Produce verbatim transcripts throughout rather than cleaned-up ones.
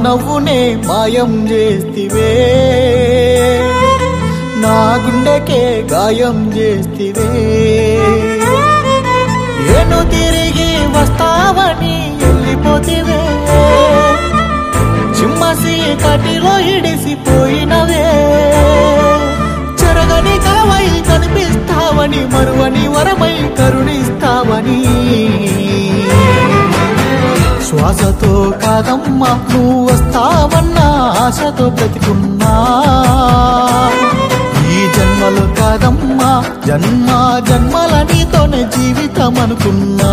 నవ్వునే మాయం చేస్తివే, నా గుండెకే గాయం చేస్తివే. ఏను తిరిగి వస్తావని వెళ్ళిపోతివే, చిమ్మసి కటిలో ఇడిసిపోయినవే. చెరగని కలవై కనిపిస్తావని, మరువని వరమై కరుణిస్తావని. శ్వాసతో కాదమ్మా నువ్వు వస్తావన్న ఆశతో బ్రతికున్నా. ఈ జన్మలో కాదమ్మా జన్మ జన్మల నీతోనే జీవితం అనుకున్నా.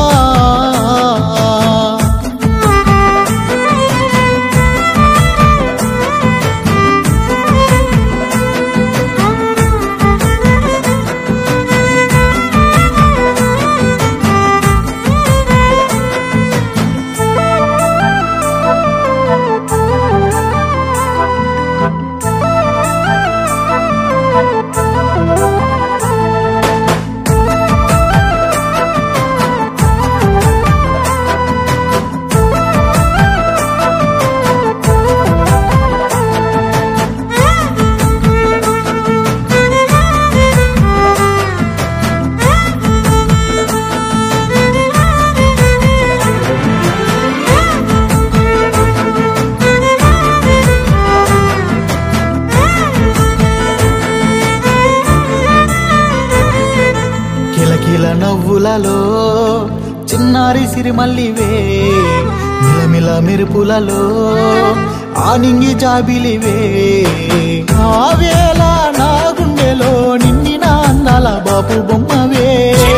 కిలకిల నవ్వులలో చిన్నారి సిరిమల్లివే, మిలమిల మెరుపులలో ఆనింగి జాబిలివే. ఆ వేళ నా గుండెలో నిండిన అందాల బాపు బొమ్మవే.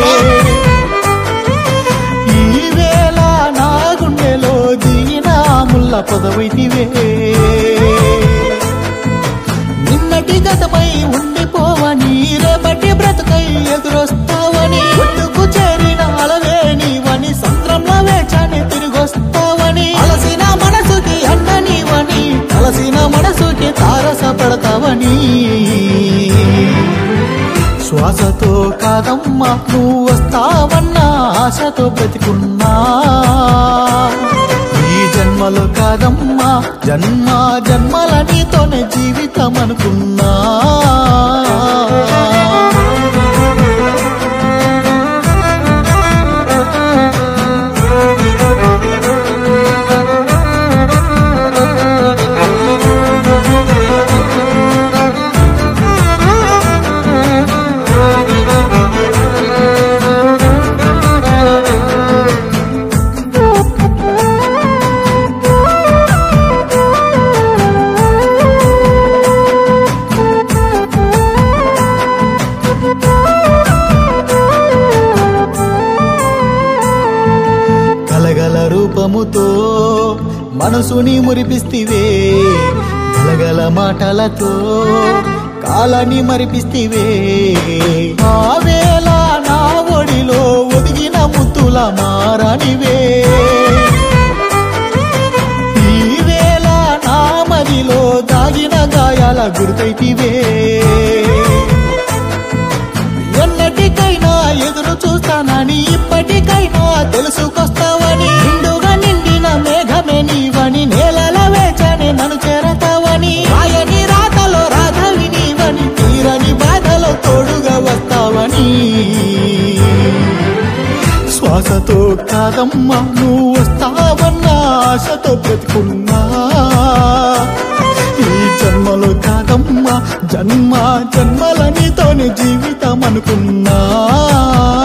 ఈ వేళ నా గుండెలో దిగిన ముల్ల పదవైతివే. నిన్నటి గతమై ఉండిపోవని, రేపటి బ్రతుకై ఎదురొస్తావని. ఒడ్డుకు చేరిన అలవే నీవని, సంద్రంలో వేచాని తిరిగొస్తావని. అలసిన మనసుకి అండ నీవని, అలసిన మనసుకి తారస పడతావని. శ్వాసతో కాదమ్మా నువ్వు వస్తావన్న ఆశతో బ్రతికున్నా. ఈ జన్మలో కాదమ్మా జన్మ జన్మల నీతోనే జీవితం అనుకున్నా. గలగల రూపముతో మనసుని మురిపిస్తివే, గలగల మాటలతో కాలాన్ని మరిపిస్తివే. ఆ వేళ నా ఒడిలో ఒదిగిన ముత్తుల మారానివే. ఈ వేళ నా మదిలో దాగిన గాయాల గుర్తైతివే. ఎన్నటికైనా ఎదురు చూస్తానని, ఇప్పటికైనా తెలుసుకొస్తావని. నిండుగా నిండిన మేఘమే నీవని, నేలల వేచని నన్ను చేరతావని. ఆయని రాతలో రాధవి నీవని, తీరని బాధలో తోడుగా వస్తావని. శ్వాసతో కాదమ్మా నువ్వు వస్తావన్న ఆశతో బ్రతుకున్నా. ఈ జన్మలో కాదమ్మా జన్మ జన్మల నీతోనే జీవితం అనుకున్నా.